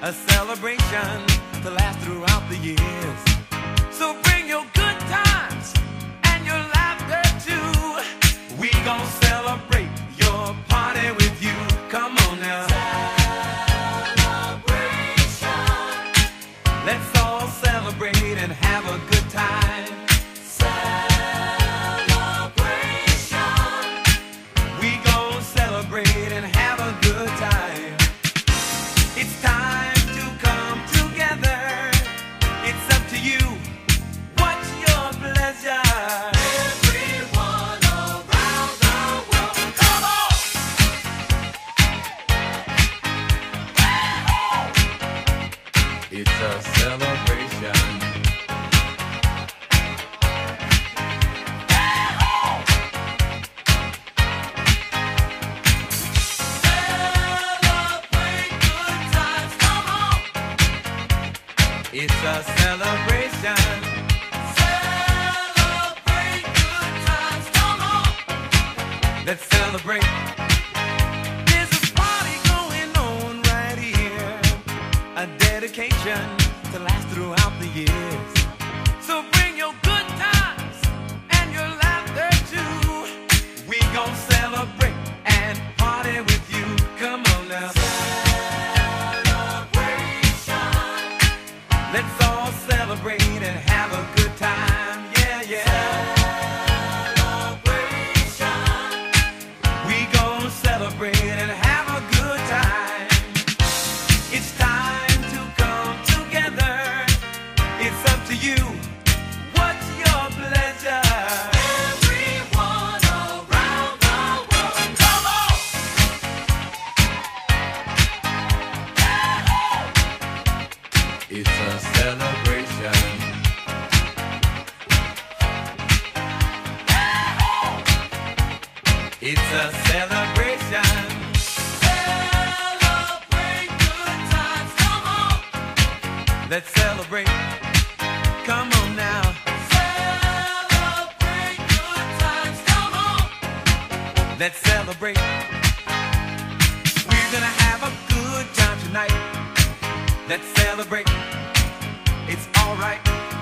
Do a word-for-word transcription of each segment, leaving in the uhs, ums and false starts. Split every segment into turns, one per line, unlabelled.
a celebration to last throughout the years. So bring your good times and your laughter too. We gon' celebrate your party with you. Come on now. Celebration. Let's all celebrate and have a good time. Celebration. We gon' celebrate and have a good time. It's time to come together. It's up to you. What's your pleasure? Everyone around the world, come on! It's a celebration. It's a celebration. Celebrate good times, come on. Let's celebrate. There's a party going on right here, a dedication to last throughout the years. So bring your good times and your laughter too. We gon' celebrate and party with you. Come on now. Let's all celebrate and have a good time, yeah, yeah. Celebration. We gon' celebrate and have a good time. It's time to come together. It's up to you. What's your pleasure? Everyone around the world, come on! It's a celebration. It's a celebration. Celebrate good times, come on. Let's celebrate. Come on now. Celebrate good times, come on. Let's celebrate. We're gonna have a good time tonight. Let's celebrate. It's alright.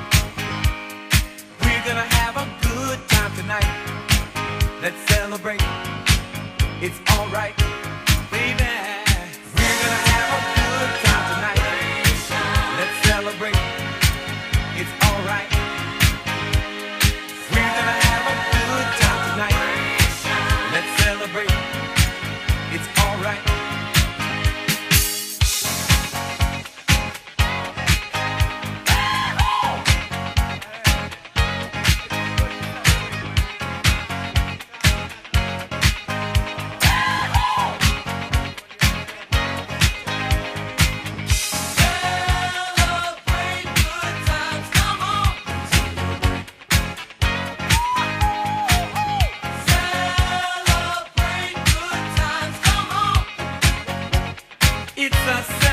We're gonna have a good time tonight. Let's celebrate. It's alright, baby. We're gonna have a good time tonight. Let's celebrate. It's alright. We're gonna have a good time tonight. Let's celebrate. It's alright. It's a